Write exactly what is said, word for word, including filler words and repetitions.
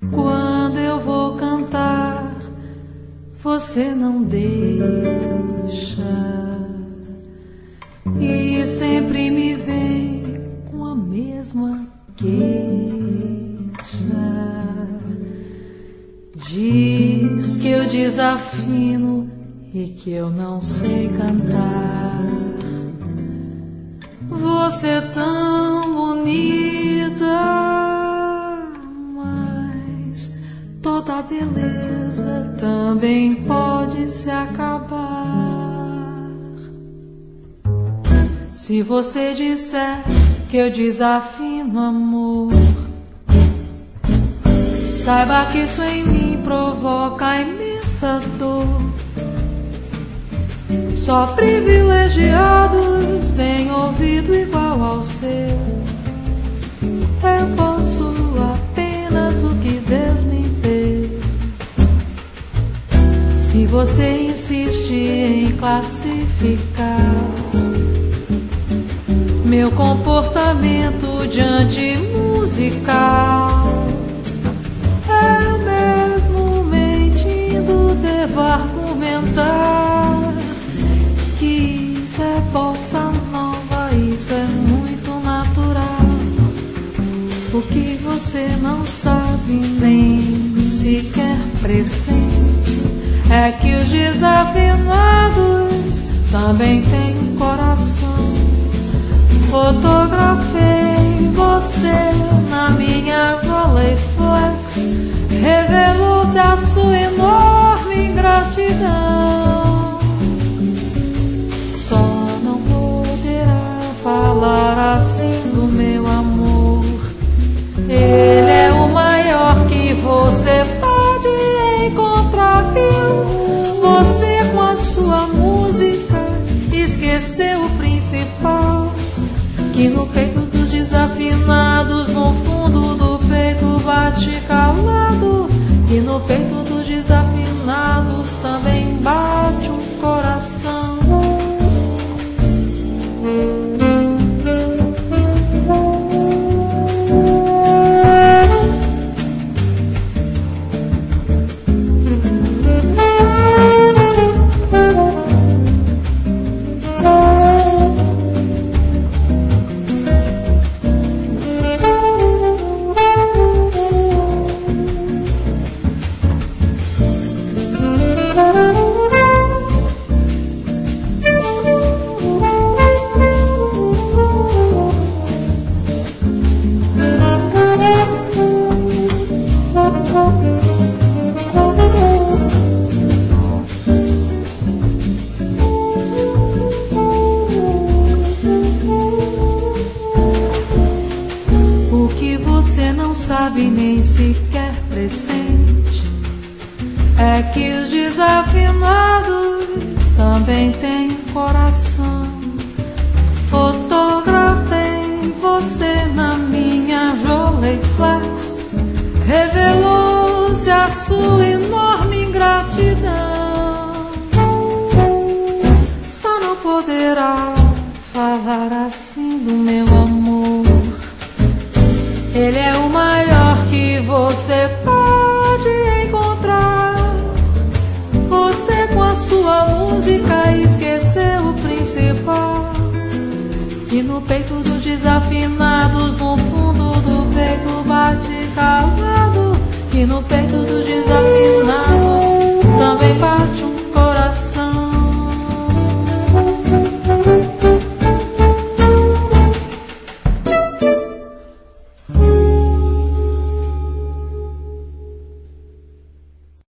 Quando eu vou cantar, você não deixa, e sempre me vem com a mesma queixa. Diz que eu desafino e que eu não sei cantar. Você é tão bonita, mas toda beleza também pode se acabar. Se você disser que eu desafino amor, saiba que isso em mim provoca imensa dor. Só privilegiados têm ouvido igual ao seu. Eu possuo apenas o que Deus me deu. Se você insiste em classificar meu comportamento diante musical, eu mesmo mentindo devo argumentar que isso é bossa nova, isso é muito natural. O que você não sabe nem sequer pressente é que os desafinados também têm um coração. Fotografei você na minha Rolleiflex, revelou-se a sua enorme ingratidão. Só não poderá falar assim do meu amor. Ele é o maior que você pode encontrar. Você com a sua música esqueceu o principal, que no peito dos desafinados, no fundo do peito bate calado, que no peito dos desafinados também bate um coração. Sabe nem sequer pressente é que os desafinados também têm coração. Fotografei você na minha Rolleiflex, revelou-se a sua enorme ingratidão. Só não poderá falar assim do meu amor. Ele é o maior que você pode encontrar. Você com a sua música esqueceu o principal, que no peito dos desafinados, no fundo do peito bate calado, que no peito dos desafinados também bate